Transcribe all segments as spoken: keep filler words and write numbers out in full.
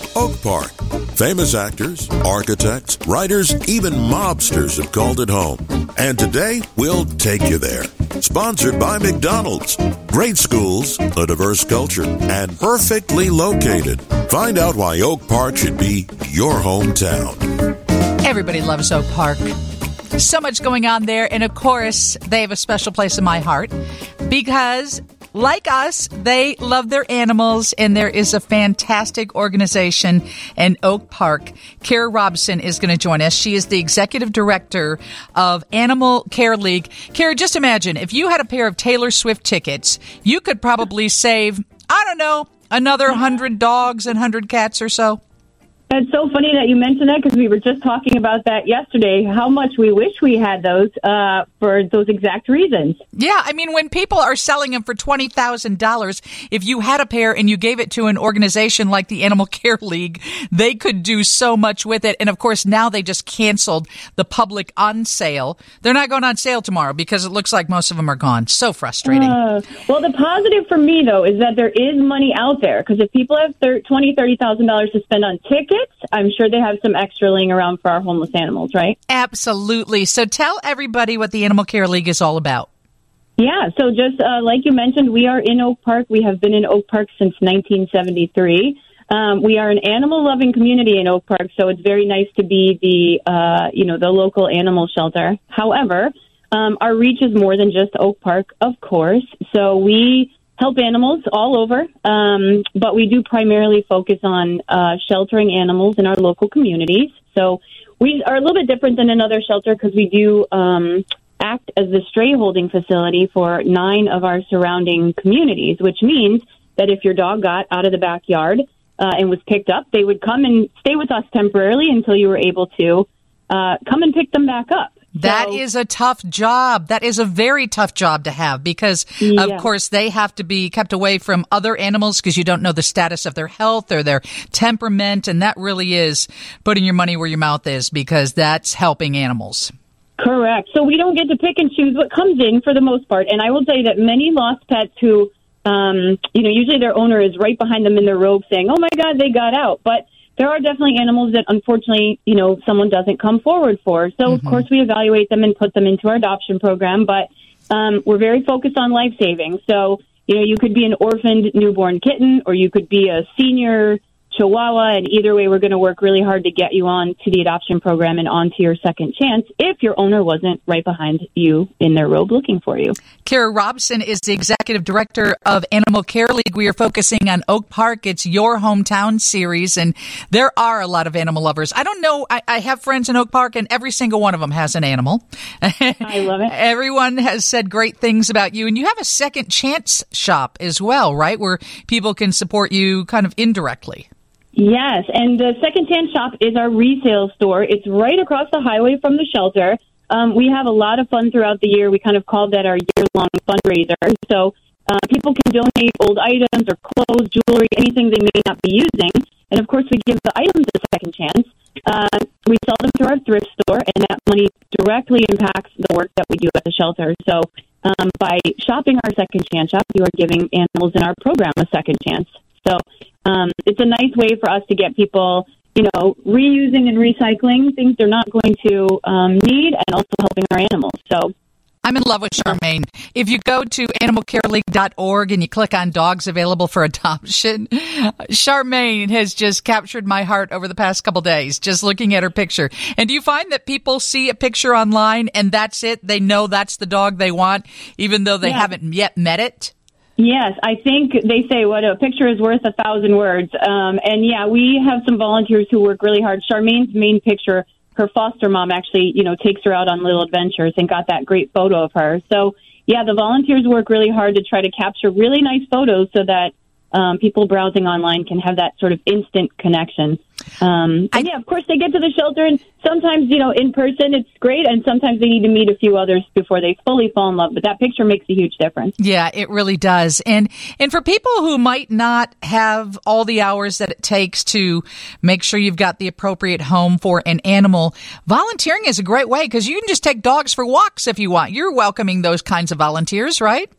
Oak Park. Famous actors, architects, writers, even mobsters have called it home. And today, we'll take you there. Sponsored by McDonald's. Great schools, a diverse culture, and perfectly located. Find out why Oak Park should be your hometown. Everybody loves Oak Park. So much going on there. And of course, they have a special place in my heart because, like us, they love their animals, and there is a fantastic organization in Oak Park. Kara Robson is going to join us. She is the executive director of Animal Care League. Kara, just imagine if you had a pair of Taylor Swift tickets, you could probably save, I don't know, another one hundred dogs and one hundred cats or so. It's so funny that you mentioned that because we were just talking about that yesterday, how much we wish we had those uh, for those exact reasons. Yeah, I mean, when people are selling them for twenty thousand dollars, if you had a pair and you gave it to an organization like the Animal Care League, they could do so much with it. And, of course, now they just canceled the public on sale. They're not going on sale tomorrow because it looks like most of them are gone. So frustrating. Uh, well, the positive for me, though, is that there is money out there because if people have twenty thousand dollars, thirty thousand dollars to spend on tickets, I'm sure they have some extra laying around for our homeless animals, right? Absolutely. So tell everybody what the Animal Care League is all about. Yeah, so just uh, like you mentioned, we are in Oak Park. We have been in Oak Park since nineteen seventy-three. Um, we are an animal-loving community in Oak Park, so it's very nice to be the, uh, you know, the local animal shelter. However, um, our reach is more than just Oak Park, of course. So we help animals all over, um, but we do primarily focus on uh, sheltering animals in our local communities. So we are a little bit different than another shelter because we do um, act as the stray holding facility for nine of our surrounding communities, which means that if your dog got out of the backyard uh, and was picked up, they would come and stay with us temporarily until you were able to uh, come and pick them back up. That so, is a tough job. That is a very tough job to have because, yeah. of course, they have to be kept away from other animals because you don't know the status of their health or their temperament. And that really is putting your money where your mouth is because that's helping animals. Correct. So we don't get to pick and choose what comes in for the most part. And I will tell you that many lost pets who, um, you know, usually their owner is right behind them in their robe saying, oh, my God, they got out. But there are definitely animals that, unfortunately, you know, someone doesn't come forward for. So, mm-hmm. of course, we evaluate them and put them into our adoption program. But um, we're very focused on life saving. So, you know, you could be an orphaned newborn kitten or you could be a senior Chihuahua. And either way, we're going to work really hard to get you on to the adoption program and on to your second chance if your owner wasn't right behind you in their robe looking for you. Kara Robson is the executive director of Animal Care League. We are focusing on Oak Park. It's your hometown series, and there are a lot of animal lovers. I don't know. I, I have friends in Oak Park, and every single one of them has an animal. I love it. Everyone has said great things about you, and you have a second chance shop as well, right, where people can support you kind of indirectly. Yes, and the Second Chance Shop is our resale store. It's right across the highway from the shelter. Um, we have a lot of fun throughout the year. We kind of call that our year-long fundraiser. So uh, people can donate old items or clothes, jewelry, anything they may not be using. And, of course, we give the items a second chance. Uh, we sell them through our thrift store, and that money directly impacts the work that we do at the shelter. So um, by shopping our Second Chance Shop, you are giving animals in our program a second chance. So um, it's a nice way for us to get people, you know, reusing and recycling things they're not going to um, need and also helping our animals. So I'm in love with Charmaine. If you go to animal care league dot org and you click on dogs available for adoption, Charmaine has just captured my heart over the past couple days, just looking at her picture. And do you find that people see a picture online and that's it? They know that's the dog they want, even though they yeah. haven't yet met it? Yes, I think they say what a picture is worth a thousand words. Um, and yeah, we have some volunteers who work really hard. Charmaine's main picture, her foster mom actually, you know, takes her out on little adventures and got that great photo of her. So yeah, the volunteers work really hard to try to capture really nice photos so that um, people browsing online can have that sort of instant connection. Um, and yeah, of course, they get to the shelter, and sometimes, you know, in person, it's great, and sometimes they need to meet a few others before they fully fall in love. But that picture makes a huge difference. Yeah, it really does. And and for people who might not have all the hours that it takes to make sure you've got the appropriate home for an animal, volunteering is a great way because you can just take dogs for walks if you want. You're welcoming those kinds of volunteers, right?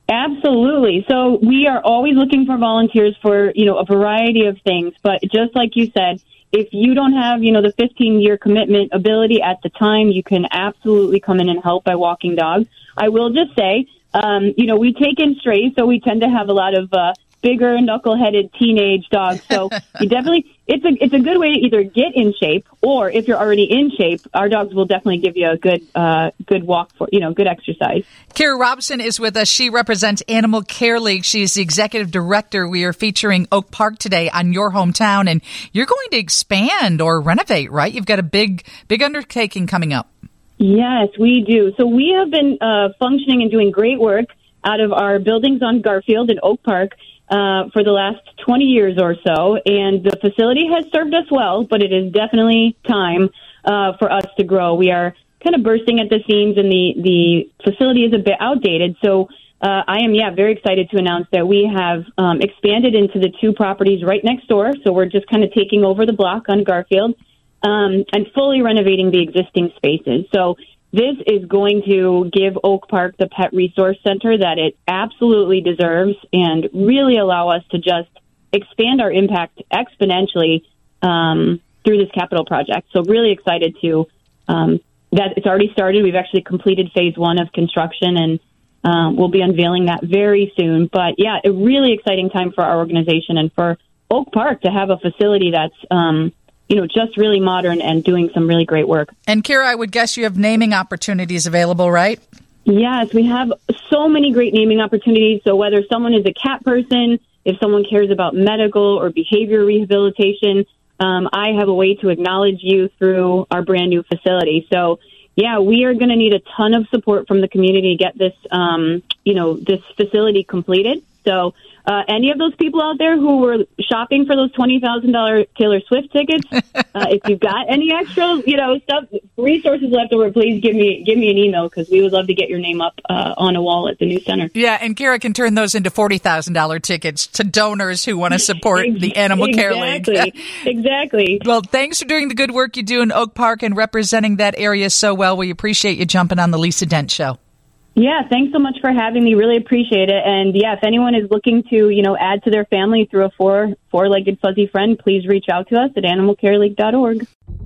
Absolutely. So we are always looking for volunteers for, you know, a variety of things. But just like you said, if you don't have, you know, the fifteen-year commitment ability at the time, you can absolutely come in and help by walking dogs. I will just say, um, you know, we take in strays, so we tend to have a lot of uh, bigger, knuckle-headed teenage dogs. So you definitely, it's a it's a good way to either get in shape, or if you're already in shape, our dogs will definitely give you a good uh, good walk for, you know, good exercise. Kara Robson is with us. She represents Animal Care League. She's the executive director. We are featuring Oak Park today on your hometown, and you're going to expand or renovate, right? You've got a big, big undertaking coming up. Yes, we do. So we have been uh, functioning and doing great work out of our buildings on Garfield and Oak Park uh, for the last twenty years or so. And the facility has served us well, but it is definitely time uh, for us to grow. We are kind of bursting at the seams, and the, the facility is a bit outdated. So uh, I am, yeah, very excited to announce that we have um, expanded into the two properties right next door. So we're just kind of taking over the block on Garfield um, and fully renovating the existing spaces. So this is going to give Oak Park the pet resource center that it absolutely deserves, and really allow us to just expand our impact exponentially um, through this capital project. So really excited to um, that it's already started. We've actually completed phase one of construction, and um, we'll be unveiling that very soon. But yeah, a really exciting time for our organization and for Oak Park to have a facility that's um, you know, just really modern and doing some really great work. And Kara, I would guess you have naming opportunities available, right? Yes, we have so many great naming opportunities. So whether someone is a cat person, if someone cares about medical or behavior rehabilitation, um, I have a way to acknowledge you through our brand new facility. So yeah, we are going to need a ton of support from the community to get this, um, you know, this facility completed. So uh, any of those people out there who were shopping for those twenty thousand dollars Taylor Swift tickets, uh, if you've got any extra, you know, stuff, resources left over, please give me give me an email, because we would love to get your name up uh, on a wall at the new center. Yeah, and Kara can turn those into forty thousand dollars tickets to donors who want to support the Animal Care League. Exactly. Exactly. Well, thanks for doing the good work you do in Oak Park and representing that area so well. We appreciate you jumping on the Lisa Dent Show. Yeah, thanks so much for having me. Really appreciate it. And yeah, if anyone is looking to, you know, add to their family through a four four-legged fuzzy friend, please reach out to us at animal care league dot org.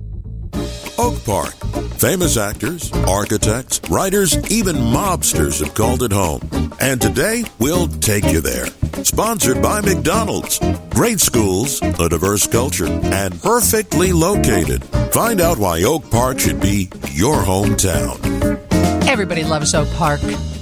Oak Park. Famous actors, architects, writers, even mobsters have called it home. And today, we'll take you there. Sponsored by McDonald's. Great schools, a diverse culture, and perfectly located. Find out why Oak Park should be your hometown. Everybody loves Oak Park.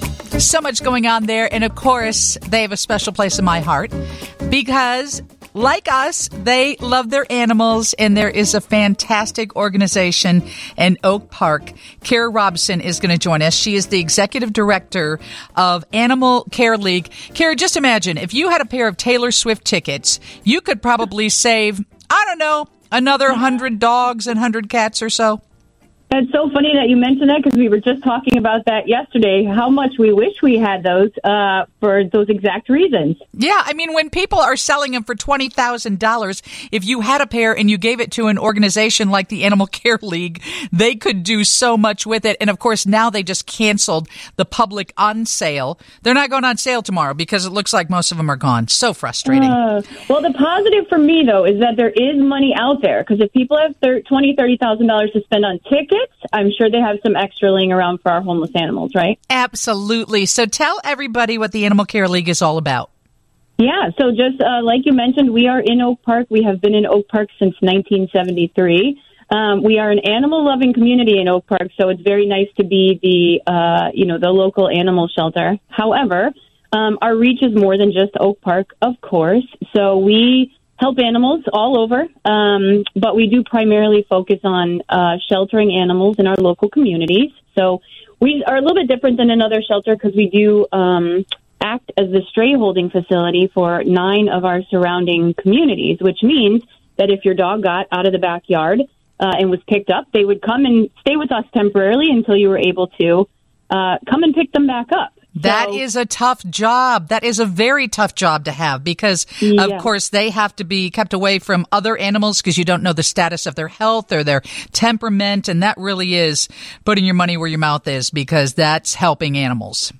So much going on there. And of course, they have a special place in my heart because, like us, they love their animals, and there is a fantastic organization in Oak Park. Kara Robson is going to join us. She is the executive director of Animal Care League. Kara, just imagine if you had a pair of Taylor Swift tickets, you could probably save, I don't know, another one hundred dogs and one hundred cats or so. It's so funny that you mentioned that, because we were just talking about that yesterday, how much we wish we had those uh, for those exact reasons. Yeah, I mean, when people are selling them for twenty thousand dollars, if you had a pair and you gave it to an organization like the Animal Care League, they could do so much with it. And of course, now they just canceled the public on sale. They're not going on sale tomorrow because it looks like most of them are gone. So frustrating. Uh, well, the positive for me, though, is that there is money out there, because if people have twenty thousand dollars, thirty thousand dollars to spend on tickets, I'm sure they have some extra laying around for our homeless animals, right? Absolutely. So tell everybody what the Animal Care League is all about. Yeah, so just uh, like you mentioned, we are in Oak Park. We have been in Oak Park since nineteen seventy-three. Um, we are an animal-loving community in Oak Park, so it's very nice to be the, uh, you know, the local animal shelter. However, um, our reach is more than just Oak Park, of course. So we help animals all over, um, but we do primarily focus on uh, sheltering animals in our local communities. So we are a little bit different than another shelter, because we do um, act as the stray holding facility for nine of our surrounding communities, which means that if your dog got out of the backyard uh, and was picked up, they would come and stay with us temporarily until you were able to uh, come and pick them back up. That so, is a tough job. That is a very tough job to have, because, yeah. of course, they have to be kept away from other animals because you don't know the status of their health or their temperament. And that really is putting your money where your mouth is, because that's helping animals.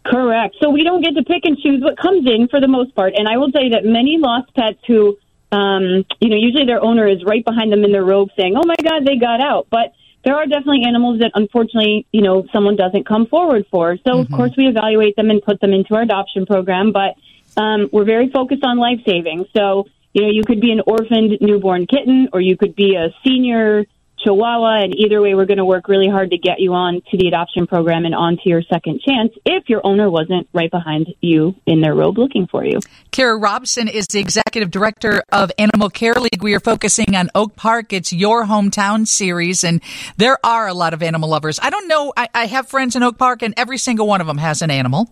Correct. So we don't get to pick and choose what comes in for the most part. And I will tell you that many lost pets who, um, you know, usually their owner is right behind them in their robe saying, oh, my God, they got out. But there are definitely animals that, unfortunately, you know, someone doesn't come forward for. So, mm-hmm. of course, we evaluate them and put them into our adoption program. But um, we're very focused on life saving. So, you know, you could be an orphaned newborn kitten, or you could be a senior Chihuahua, and either way, we're going to work really hard to get you on to the adoption program and onto your second chance if your owner wasn't right behind you in their robe looking for you. Kara Robson is the executive director of Animal Care League. We are focusing on Oak Park. It's your hometown series, and there are a lot of animal lovers. I don't know. I, I have friends in Oak Park, and every single one of them has an animal.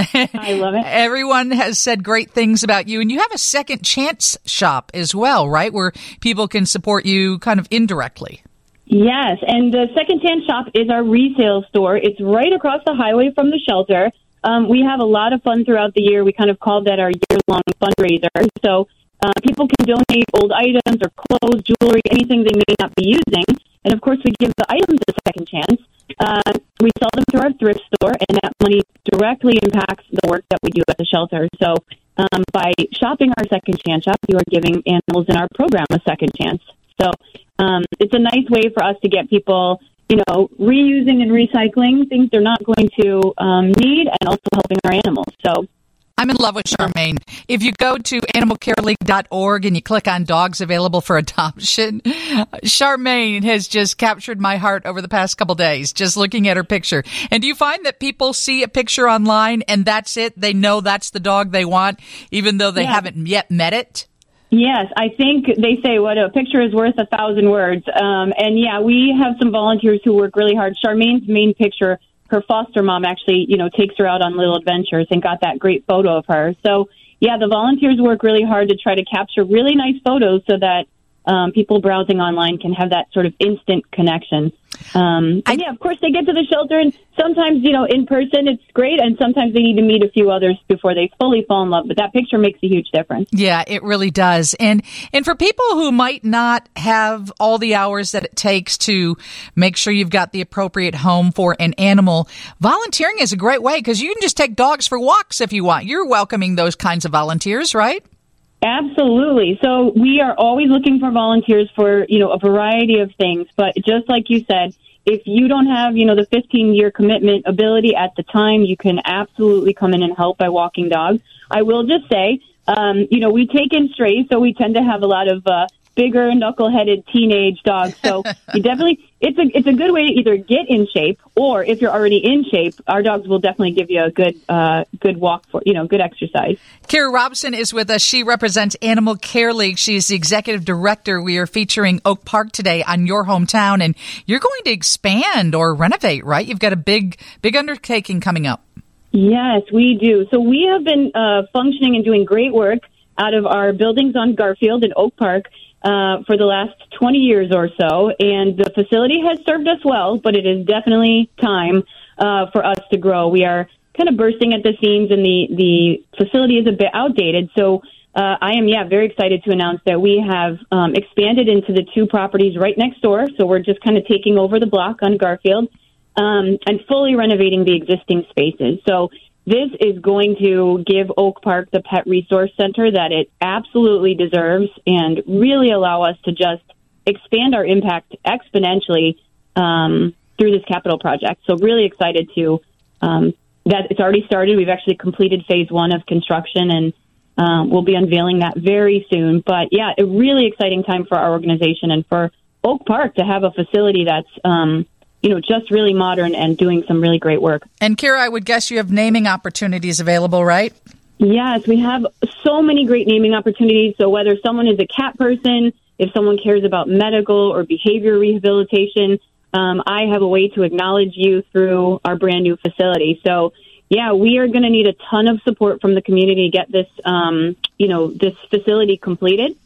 I love it. Everyone has said great things about you, and you have a second chance shop as well, right, where people can support you kind of indirectly. Yes, and the Second Chance Shop is our resale store. It's right across the highway from the shelter. Um, we have a lot of fun throughout the year. We kind of call that our year-long fundraiser. So uh, people can donate old items or clothes, jewelry, anything they may not be using. And, of course, we give the items a second chance. Uh, we sell them through our thrift store, and that money directly impacts the work that we do at the shelter. So um, by shopping our Second Chance Shop, you are giving animals in our program a second chance. So um, it's a nice way for us to get people, you know, reusing and recycling things they're not going to um, need, and also helping our animals. So I'm in love with Charmaine. If you go to animal care league dot org and you click on dogs available for adoption, Charmaine has just captured my heart over the past couple days, just looking at her picture. And do you find that people see a picture online and that's it? They know that's the dog they want, even though they yeah. haven't yet met it? Yes, I think they say what a picture is worth a thousand words. Um, and yeah, we have some volunteers who work really hard. Charmaine's main picture, her foster mom actually, you know, takes her out on little adventures and got that great photo of her. So yeah, the volunteers work really hard to try to capture really nice photos so that um, people browsing online can have that sort of instant connection. Um, and yeah, of course, they get to the shelter, and sometimes, you know, in person, it's great, and sometimes they need to meet a few others before they fully fall in love. But that picture makes a huge difference. Yeah, it really does. And and for people who might not have all the hours that it takes to make sure you've got the appropriate home for an animal, volunteering is a great way, because you can just take dogs for walks if you want. You're welcoming those kinds of volunteers, right? Absolutely. So we are always looking for volunteers for, you know, a variety of things. But just like you said, if you don't have, you know, the fifteen-year commitment ability at the time, you can absolutely come in and help by walking dogs. I will just say, um, you know, we take in strays, so we tend to have a lot of uh, bigger, knuckle-headed teenage dogs. So you definitely, it's a it's a good way to either get in shape, or if you're already in shape, our dogs will definitely give you a good uh, good walk for, you know, good exercise. Kara Robson is with us. She represents Animal Care League. She's the executive director. We are featuring Oak Park today on your hometown, and you're going to expand or renovate, right? You've got a big, big undertaking coming up. Yes, we do. So we have been uh, functioning and doing great work out of our buildings on Garfield in Oak Park uh, for the last twenty years or so, and the facility has served us well, but it is definitely time uh, for us to grow. We are kind of bursting at the seams, and the, the facility is a bit outdated. So uh, I am, yeah, very excited to announce that we have um, expanded into the two properties right next door. So we're just kind of taking over the block on Garfield um, and fully renovating the existing spaces. So this is going to give Oak Park the pet resource center that it absolutely deserves, and really allow us to just expand our impact exponentially um, through this capital project. So really excited to um, that it's already started. We've actually completed phase one of construction, and um, we'll be unveiling that very soon. But yeah, a really exciting time for our organization and for Oak Park to have a facility that's, um, you know, just really modern and doing some really great work. And Kara, I would guess you have naming opportunities available, right? Yes, we have so many great naming opportunities. So whether someone is a cat person, if someone cares about medical or behavior rehabilitation, Um, I have a way to acknowledge you through our brand new facility. So, yeah, we are going to need a ton of support from the community to get this, um, you know, this facility completed.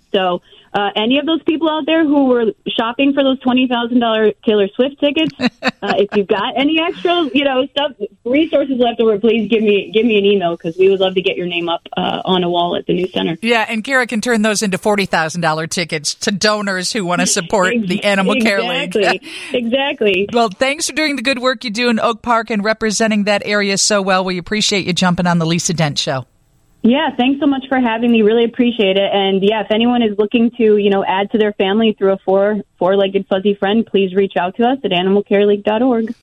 So uh, any of those people out there who were shopping for those twenty thousand dollars Taylor Swift tickets, uh, if you've got any extra, you know, stuff, resources left over, please give me give me an email because we would love to get your name up uh, on a wall at the new center. Yeah, and Kara can turn those into forty thousand dollars tickets to donors who want to support the Animal Care League. Exactly. Exactly. Well, thanks for doing the good work you do in Oak Park and representing that area so well. We appreciate you jumping on the Lisa Dent Show. Yeah, thanks so much for having me. Really appreciate it. And yeah, if anyone is looking to, you know, add to their family through a four four-legged fuzzy friend, please reach out to us at animal care league dot org.